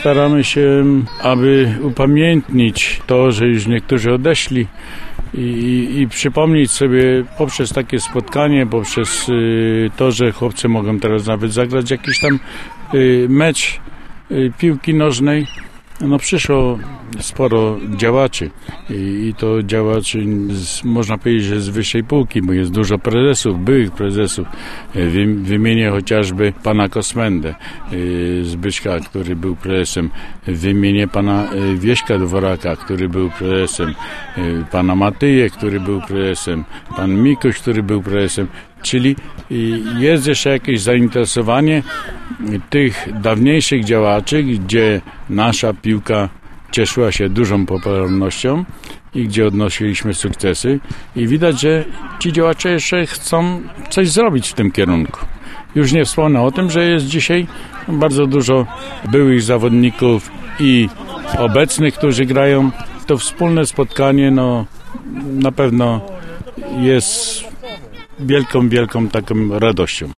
staramy się, aby upamiętnić to, że już niektórzy odeszli i przypomnieć sobie poprzez takie spotkanie, poprzez to, że chłopcy mogą teraz nawet zagrać jakiś tam mecz piłki nożnej. No przyszło sporo działaczy i to działaczy można powiedzieć, że z wyższej półki, bo jest dużo prezesów, byłych prezesów. Wymienię chociażby pana Kosmendę Zbyszka, który był prezesem. Wymienię pana Wieśka Dworaka, który był prezesem. Pana Matyję, który był prezesem. Pan Mikuś, który był prezesem. Czyli jest jeszcze jakieś zainteresowanie tych dawniejszych działaczy, gdzie nasza piłka cieszyła się dużą popularnością i gdzie odnosiliśmy sukcesy i widać, że ci działacze jeszcze chcą coś zrobić w tym kierunku. Już nie wspomnę o tym, że jest dzisiaj bardzo dużo byłych zawodników i obecnych, którzy grają. To wspólne spotkanie na pewno jest wielką taką radością.